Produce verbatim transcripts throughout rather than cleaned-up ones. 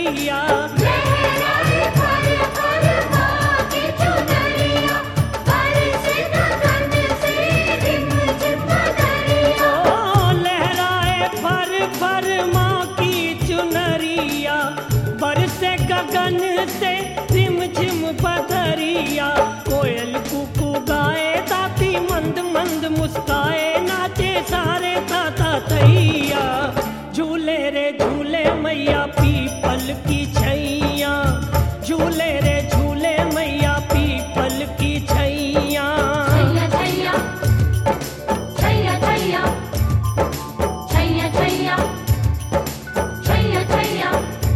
चुनरिया। लहराए फर फर माँ की चुनरिया, बरसे गगन से रिम झिम बदरिया। ओ लहराए फर फर माँ की चुनरिया, बरसे गगन से रिम झिम बदरिया। कोयल कुकू गाए, ताती मंद मंद मुस्काए, नाचे सारे ताता तैया। झूले रे झूले मैया पीपल की छैया, झूले रे झूले मैया पीपल की छैया। छैया छैया छैया छैया छैया छैया छैया छैया।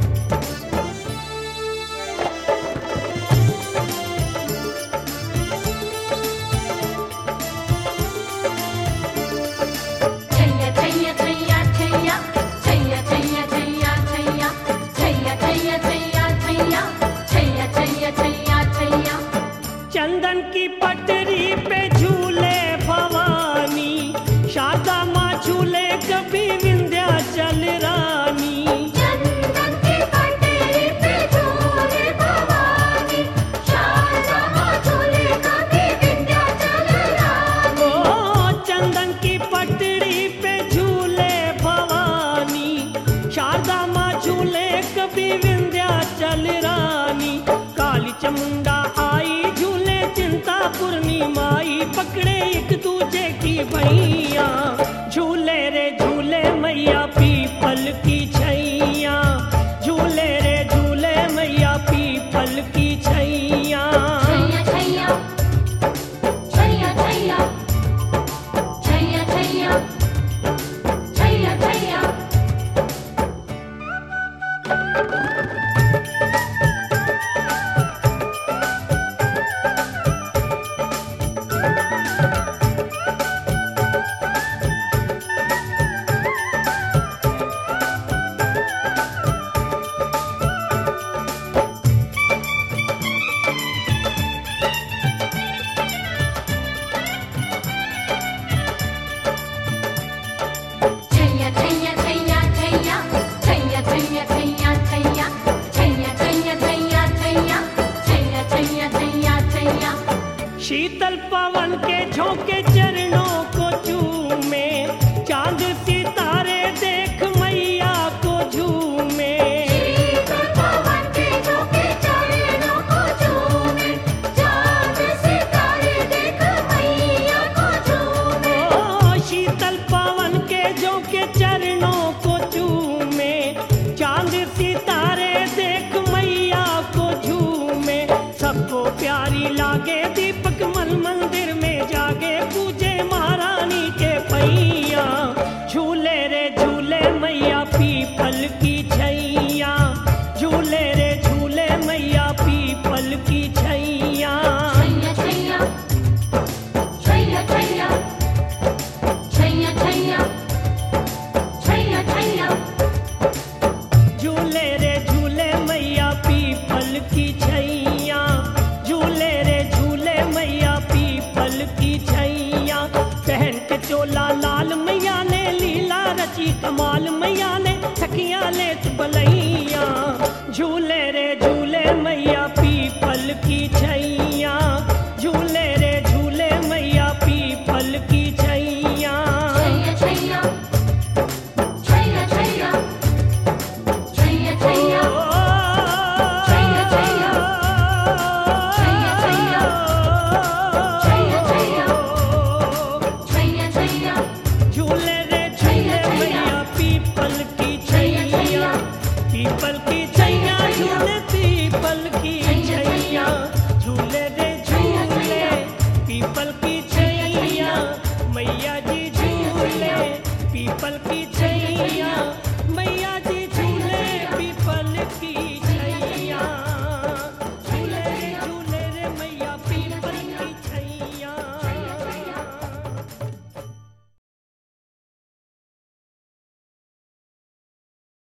छैया छैया छैया छैया छैया छैया छैया छैया छैया छैया छैया छैया छैया छैया छैया छैया। चंदन की पटरी पे झूले भवानी, शारदा माँ झूले कभी विंध्याचल रानी। चंदन की पटरी पे झूले भवानी, शारदा माँ झूले कभी विंध्याचल रानी। ओ चंदन की पटरी पे झूले भवानी, शारदा माँ झूले कभी विंध्याचल रानी। काली चमुंडा आई झूले चिंता पूर्णिमाई, पकड़े एक दूजे की भैया। झूले रे झूले मैया पीपल की छैया, झूले रे झूले मैया पीपल की छैया। छैया छैया छैया छैया छैया छैया छैया छैया। छैया छैया छैया छैया छैया छैया छैया छैया छैया छैया छैया छैया छैया छैया छैया छैया। शीतल पवन के झोंके चरणों को चूमे, चांद सितारे देख मैया को झूमे। शीतल पवन के झोंके चरणों को चूमे, चाँद सितारे देख मैया को झूमे। ओ शीतल पवन के झोंके चरणों को चूमे, चांद सितारे देख मैया को झूमे। सबको प्यारी लागे दीपक मन मंदिर में जागे, पूजे महारानी के पैया। झूले रे झूले मैया पीपल की छैया, झूले रे झूले मैया पीपल की छैया। छैया छैया छैया छैया छैया छैया छैया छैया। झूले रे झूले मैया पीपल की छैया, झूले रे झूले मैया पीपल की छैया। पहन के चोला लाल मैया ने लीला रची कमाल, मैया ने सखिया लेत बलैया। झूले रे झूले मैया पीपल की छैया, झूले रे झूले मैया पीपल की छैया। छैया छैया छैया छैया छैया छैया छैया छैया छैया छैया छैया छैया छैया छैया। झूले रे झूले मैया पीपल की छैया, पीपल की